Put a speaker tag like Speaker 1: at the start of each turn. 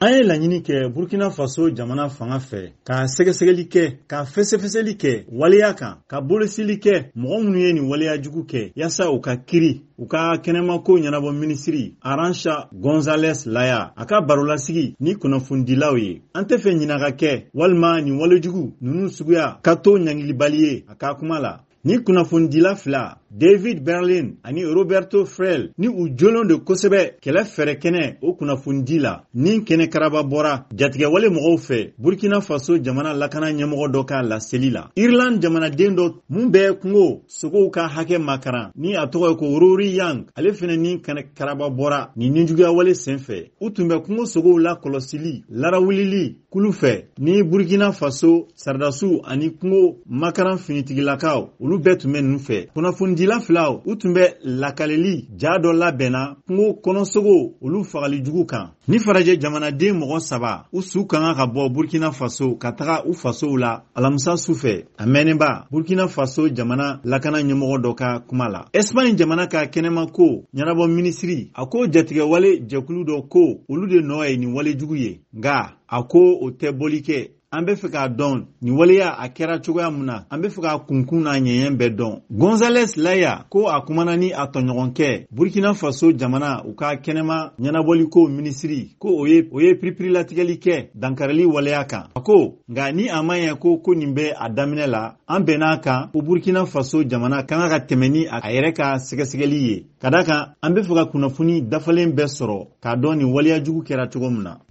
Speaker 1: An ye laɲini kɛ Burkina Faso jamana fanga fɛ ka sɛgɛsɛgɛli kɛ ka fɛsɛfɛsɛli kɛ waleya kan ka bolosili kɛ mɔgɔ minnu ye nin waleya jugu kɛ yasa u ka kiri u ka kɛnɛmako ɲɛnabɔ minisiri Arantxa González Laya a ka barolasigi ni kunnafonidilaw ye. An tɛ fɛ ɲina ka kɛ walima nin walejugu ninnu suguya ka to ɲangilibali ye a ka kuma la. Ni kunnafonidila fila David Berlin ani Roberto Frel ni u jolen de kosɛbɛ kɛlɛ fɛrɛ kɛnɛ o kunnafonidi la ni kɛnɛ karaba bɔra jatigɛwale mɔgɔw fɛ Burkina Faso jamana lakana ɲɛmɔgɔ dɔ ka laseli la. Ireland jamanaden dɔ mun bɛ kungo sogow ka hakɛ makaran ni a tɔgɔ ye ko Rory Yang ale fɛnɛ ni kɛnɛ karaba bɔra ni ninjuguyawale senfɛ. U tun bɛ kungo sogow la kɔlɔsili larawulili kulu fɛ ni Burkina Faso saradasiw ani kungo makaran finitigilakaw olu bɛɛ tun bɛ ninnu fɛ. Kunnafonidila filaw u tun bɛ lakaleli ja dɔ labɛnna kungo kɔnɔsogo olu fagali jugu kan. Ni farajɛ jamanaden mɔgɔ 3 u su kan ka bɔ Burkina Faso ka taga u fasow la alamisa sufɛ a mɛnenba Burkina Faso jamana lakana ɲɛmɔgɔ dɔ ka kuma la. Espagne jamana ka kɛnɛma ko ɲɛnabɔ minisiri a ko jatigɛwale jɛkulu dɔ ko olu de nɔ ye nin walejugu ye nka a ko o tɛ bɔli kɛ. An bɛ fɛ k'a dɔn nin waleya a kɛra cogoya mun na an bɛ fɛ k'a kunkun n'a ɲɛɲɛ bɛɛ dɔn. González Laya ko a kumana ni a tɔɲɔgɔnkɛ Burkina Faso jamana u ka kɛnɛma ɲɛnabɔliko minisiri ko o ye piripirilatigɛli kɛ dankarili waleya kan. A ko nka ni a ma ɲɛ ko nin bɛ a daminɛ la an bɛn'a kan ko Burkina Faso jamana kan ka tɛmɛ ni a yɛrɛ ka sɛgɛsɛgɛli ye. Ka da kan an bɛ fɛ ka kunnafoni dafalen bɛɛ sɔrɔ k'a dɔn nin waleya jugu kɛra cogo min na.